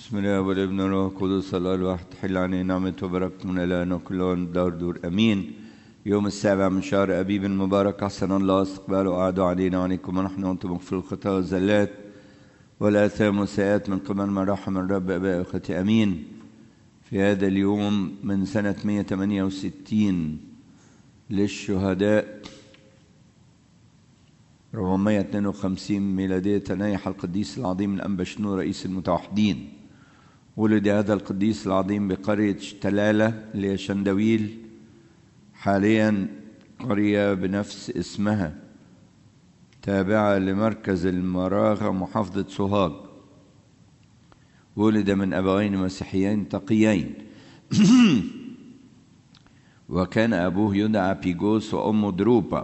بسم الله والابن والروح القدس الله الواحد تحل علينا نعمة وبركة من إلهنا كلهم دور أمين. يوم السابع من شهر أبيب المبارك أحسن الله استقباله وأعده علينا وعليكم ونحن وأنتم مغفر الخطايا والزلات والآثام والسيئات من قبل من رحم الرب أبائي وأخوتي أمين. في هذا اليوم من سنة 168 للشهداء 452 ميلادية تنايح القديس العظيم الأنبا شنودة رئيس المتوحدين. ولد هذا القديس العظيم بقرية تلالة اللي هي شندويل، حاليا قرية بنفس اسمها تابعة لمركز المراغة محافظة سوهاج. ولد من أبوين مسيحيين تقيين وكان أبوه يدعى بيغوس وأمه دروبا.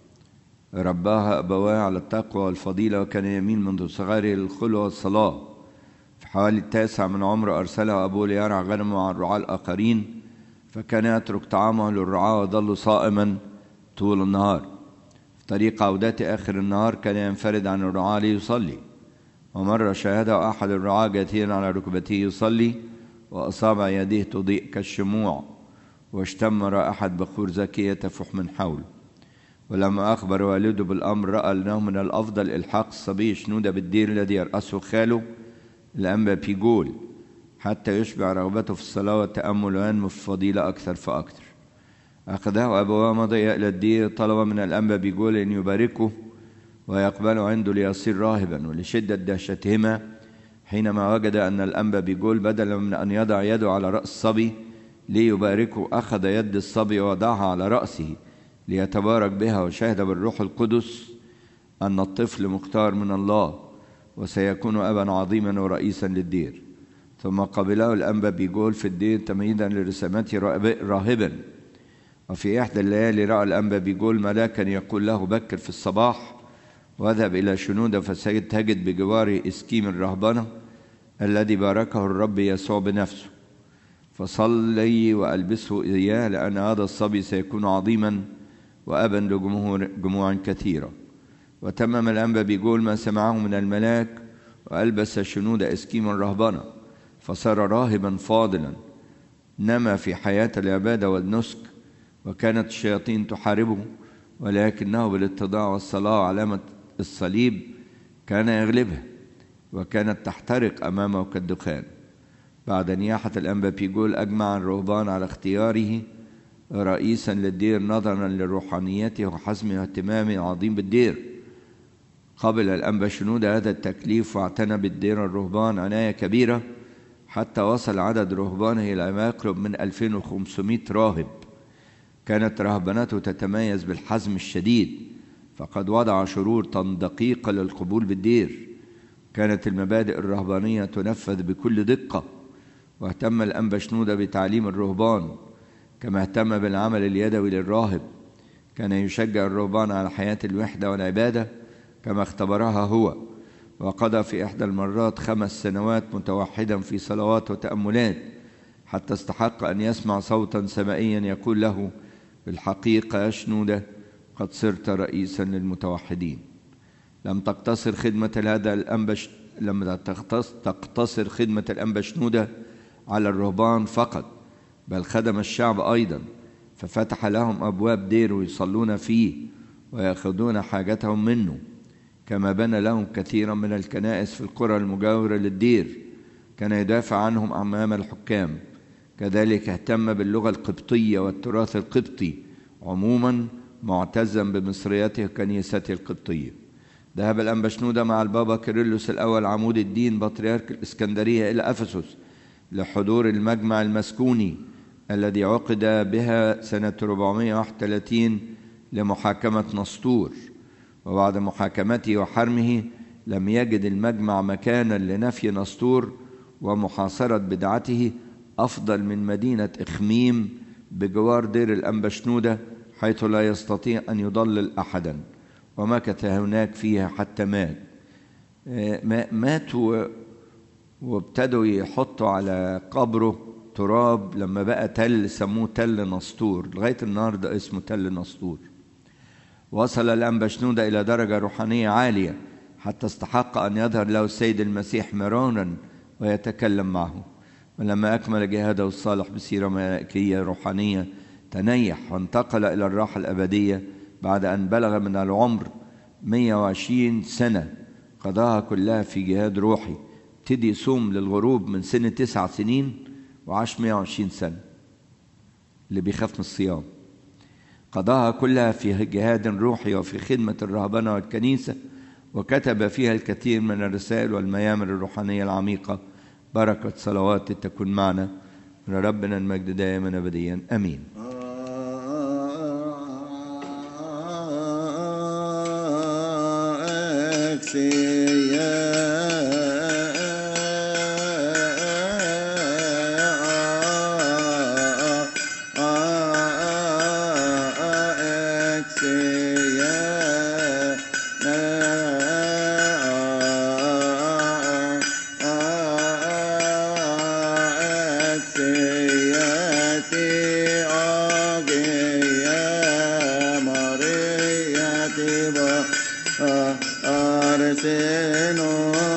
رباها أبواه على التقوى والفضيلة، وكان يميل منذ صغره للخلوة والصلاة. في حوالي 9 من عمره أرسله أبوه ليرعى غنمه مع الرعاة الآخرين، فكان يترك طعامه للرعاة وظل صائما طول النهار. في طريق عودته آخر النهار كان ينفرد عن الرعاة ليصلي، ومرة شاهده أحد الرعاة جاثيا على ركبته يصلي وأصابع يديه تضيء كالشموع، واشتم رائحة بخور زكية تفح من حوله. ولما أخبر والده بالأمر رأى أنه من الأفضل إلحاق الصبي شنودة بالدير الذي يرأسه خاله الأنبا بيغول حتى يشبع رغبته في الصلاة والتأمل وينمو في الفضيلة أكثر فأكثر. أخذه أبواه مضي إلى الدير، طلب من الأنبا بيغول أن يباركه ويقبله عنده ليصير راهبا. ولشدة دهشتهما حينما وجد أن الأنبا بيغول بدلا من أن يضع يده على رأس الصبي ليباركه أخذ يد الصبي ووضعها على رأسه ليتبارك بها، وشهد بالروح القدس أن الطفل مختار من الله وسيكون أبا عظيما ورئيسا للدير. ثم قبله الأنبا بيغول في الدير تمهيدا لرسامته راهبا. وفي إحدى الليالي رأى الأنبا بيغول ملاكا يقول له بكر في الصباح واذهب إلى شنودة فستجد بجواره إسكيم الرهبنة الذي باركه الرب يسوع بنفسه، فصلي وألبسه إياه لأن هذا الصبي سيكون عظيما وأبا لجموع كثيرة. وتمم الأنبا بيغول ما سمعه من الملاك وألبس شنودة إسكيم الرهبنة، فصار راهبا فاضلا نما في حياة العبادة والنسك. وكانت الشياطين تحاربه، ولكنه بالاتضاع والصلاة علامة الصليب كان يغلبها، وكانت تحترق أمامه كالدخان. بعد نياحة الأنبا بيغول أجمع الرهبان على اختياره رئيسا للدير نظرا لروحانيته وحزمه واهتمامه العظيم بالدير. قبل الأنبا شنودة هذا التكليف واعتنى بالدير الرهبان عناية كبيرة حتى وصل عدد رهبانه إلى ما يقرب من 2500 راهب. كانت رهبنته تتميز بالحزم الشديد، فقد وضع شروطا دقيقة للقبول بالدير. كانت المبادئ الرهبانية تنفذ بكل دقة، واهتم الأنبا شنودة بتعليم الرهبان كما اهتم بالعمل اليدوي للراهب. كان يشجع الرهبان على حياة الوحدة والعبادة كما اختبرها هو، وقضى في إحدى المرات 5 سنوات متوحدا في صلوات وتأملات حتى استحق أن يسمع صوتا سمائيا يقول له بالحقيقة يا شنودة قد صرت رئيسا للمتوحدين. لم تقتصر خدمة الأنبا شنودة على الرهبان فقط، بل خدم الشعب أيضا، ففتح لهم أبواب دير يصلون فيه ويأخذون حاجتهم منه، كما بنى لهم كثيرا من الكنائس في القرى المجاورة للدير. كان يدافع عنهم أمام الحكام. كذلك اهتم باللغة القبطية والتراث القبطي عموما، معتزا بمصريته وكنيسته القبطية. ذهب الأنبا شنودة مع البابا كيرلس الأول عمود الدين بطريرك الإسكندرية إلى أفسس لحضور المجمع المسكوني الذي عقد بها سنة 431 لمحاكمة نسطور. وبعد محاكمته وحرمه لم يجد المجمع مكانا لنفي نسطور ومحاصرة بدعته أفضل من مدينة إخميم بجوار دير الأنبا شنودة، حيث لا يستطيع أن يضلل أحدا، ومكث هناك فيها حتى مات وابتدوا يحطوا على قبره تراب. لما بقى تل سموه تل نسطور، لغاية النهاردة اسمه تل نسطور. وصل الأنبا شنودة إلى درجة روحانية عالية حتى استحق أن يظهر له السيد المسيح مرارا ويتكلم معه. ولما أكمل جهاده الصالح بسيرة ملائكية روحانية تنيح وانتقل إلى الراحة الأبدية بعد أن بلغ من العمر 120 سنة قضاها كلها في جهاد روحي. ابتدي يصوم للغروب من سن 9 سنين وعاش 120 سنة. اللي بيخاف من الصيام قضاها كلها في جهاد روحي وفي خدمة الرهبنة والكنيسة، وكتب فيها الكثير من الرسائل والميامر الروحانية العميقة. بركة صلوات تكون معنا ولربنا المجد دائما أبديا آمين. Arseno